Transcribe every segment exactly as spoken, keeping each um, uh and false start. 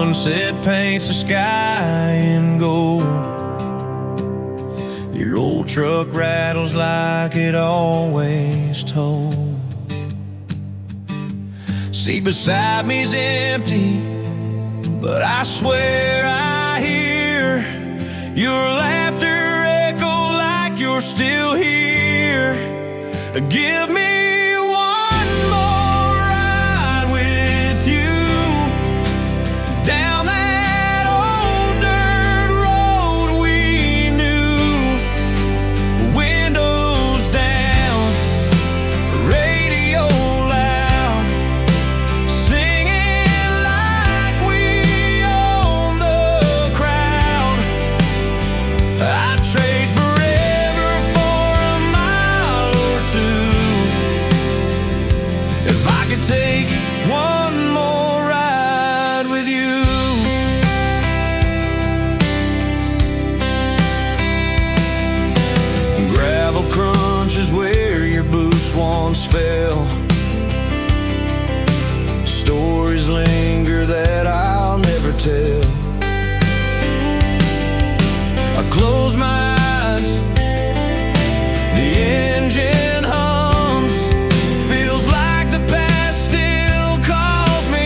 sunset paints the sky in gold. Your old truck rattles like it always told. Seat beside me's empty, but I swear I hear your laughter echo like you're still here. Give me one more ride with you down that old dirt road we knew. Windows down, radio loud, singing like we own the crowd. I'd trade forever for a mile or two if I could take one more ride with you. Gravel crunches where your boots once fell. Stories linger that I'll never tell. I close my eyes, the engine hums. Feels like the past still calls me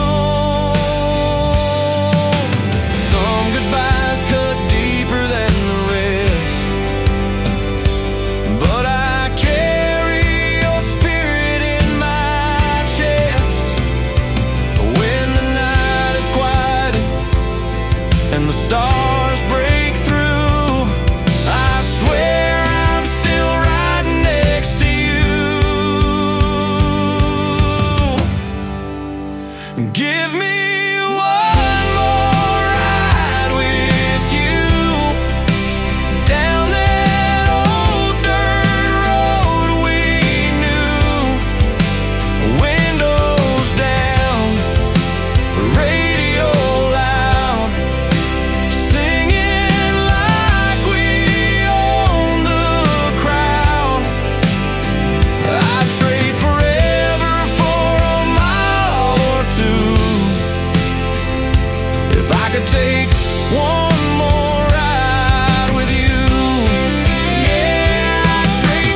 home. Some goodbyes cut deeper than the rest, but I carry your spirit in my chest. When the night is quiet and the stars break through, I swear I'm still riding next to you. Give me one more ride with you down that old dirt road we knew. Windows down, radio loud, singing like we own the crowd. I'd trade forever for a mile or two if I could take one more ride with you. Yeah, I'd trade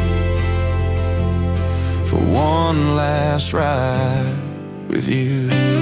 forever for one last ride with you.